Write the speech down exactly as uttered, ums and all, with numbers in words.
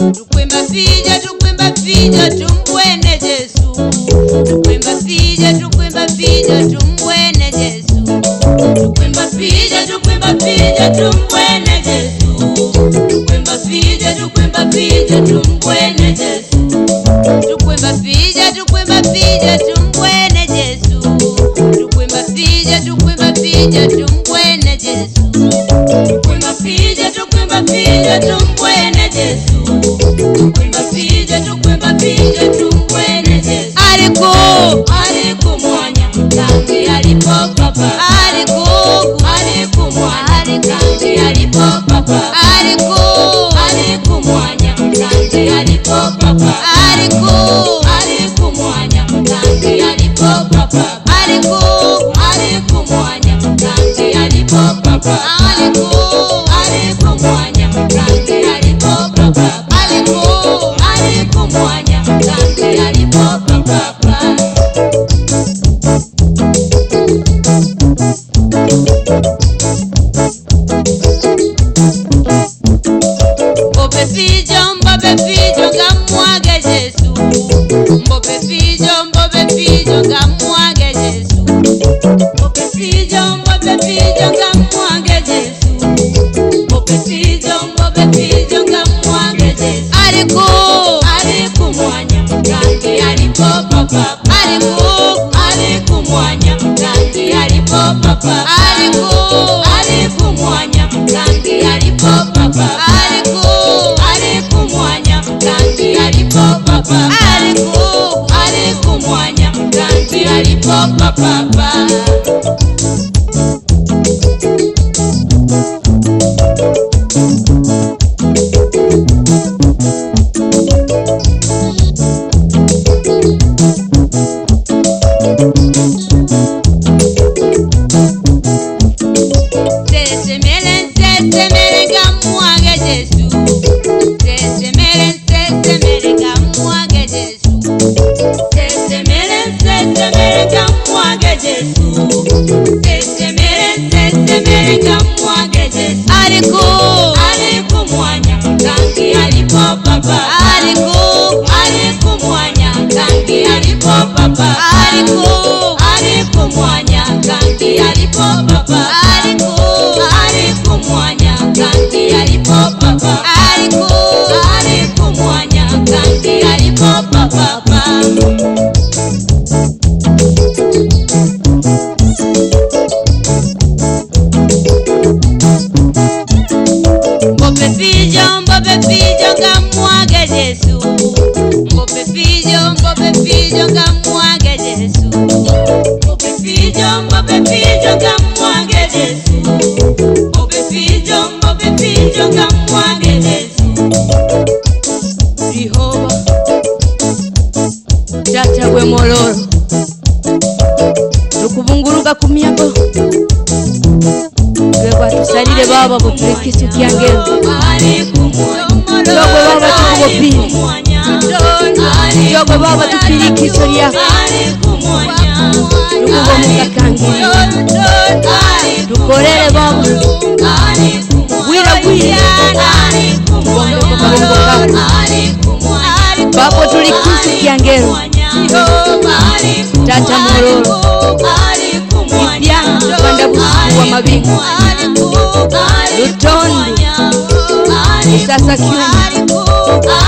tukwemba fija tukwemba fija tumbwene Yesu tukwemba fija tukwemba fija tumbwene Yesu tukwemba fija tukwemba fija tumbwene Yesu tukwemba fija tukwemba fija tumbwene Yesu tukwemba fija tukwemba fija tumbwene Yesu tukwemba fija tukwemba fija tumbwene Yesu tukwemba fija tukwemba fija tumbwene Yesu tukwemba fija tukwemba fija tumbwene Yesu aliko aliko mwanya tangi alipo papa aliko aliko mwanya tangi alipo papa aliko aliko mwanya tangi alipo papa aliko aliko mwanya tangi alipo papa aliko aliko mwanya tangi alipo papa aliko aliko mwanya tangi alipo papa aliko aliko mwanya tangi alipo papa Mbope fijo mbope fijo ngamwage Yesu mbope fijo mbope fijo ngamwage Yesu mbope fijo mbope fijo ngamwage Yesu mbope fijo mbope fijo ngamwage Yesu aliko aliko mwanya tangi alipo papa aliko aliko mwanya tangi alipo papa aliko aliko mwanya tangi alipo papa aliko aliko mwanya tangi alipo papa aliko aliko mwanya tangi alipo papa aliko aliko mwanya tangi alipo papa aliko aliko mwanya tangi alipo papa aliko aliko mwanya tangi alipo papa aliko aliko mwanya tangi alipo papa aliko aliko mwanya tangi alipo papa Mbope fijo mbope fijo ngamwage Yesu mbope fijo mbope fijo ngamwage Yesu mbope fijo mbope fijo ngamwage Yesu mbope fijo mbope fijo ngamwage Yesu Jehova Tata we moloro tukubunguruka kumyako Kwa tusalile baba butulikisu kiangelo Jogo baba tukubopili Jogo baba tupilikisu liyako Tukubomuka kangi Tukorele baba Wira wira Bombe kukabengo kako Baba tulikisu kiangelo Tata mororo Ipya Panda busu wa mabingu Lutondo Sasa kiumu